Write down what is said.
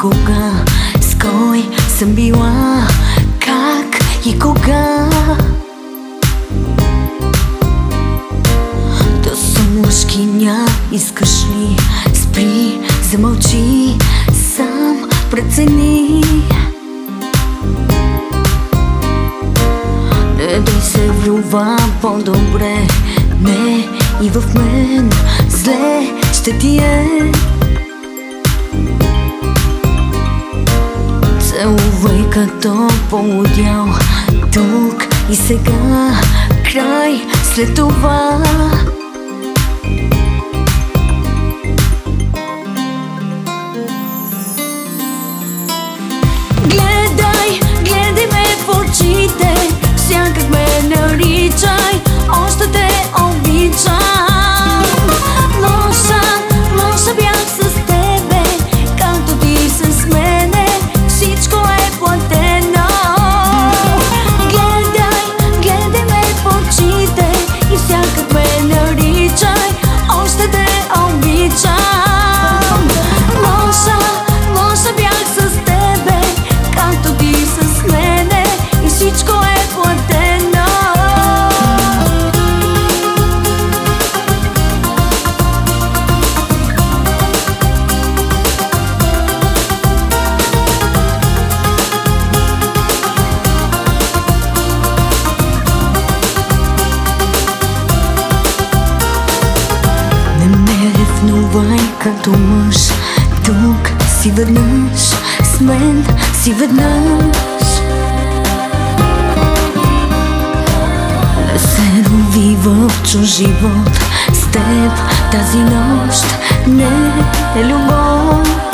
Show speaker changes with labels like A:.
A: никога. С кой съм била, как и кога. Да съм лъжкиня, искаш ли? Спри, замълчи, сам прецени. Не дай се влюва, по-добре не и в мен, зле ще ти е. Целувай като полудял, тук и сега, край след това. Гледай, гледай ме в очите, сякак ме наричай, още те обичам. Лоша бях с тебе, както ти с мене, всичко е платено. Гледай ме в очите и сякак ме наричай, още те обичам. Лоша бях с тебе, както ти с мене, и всичко е платено. Не ме ревнувай като мъж, тук си веднъж, с мен си веднъж. Не се рови в чуж живот, с теб тази нощ не е любов.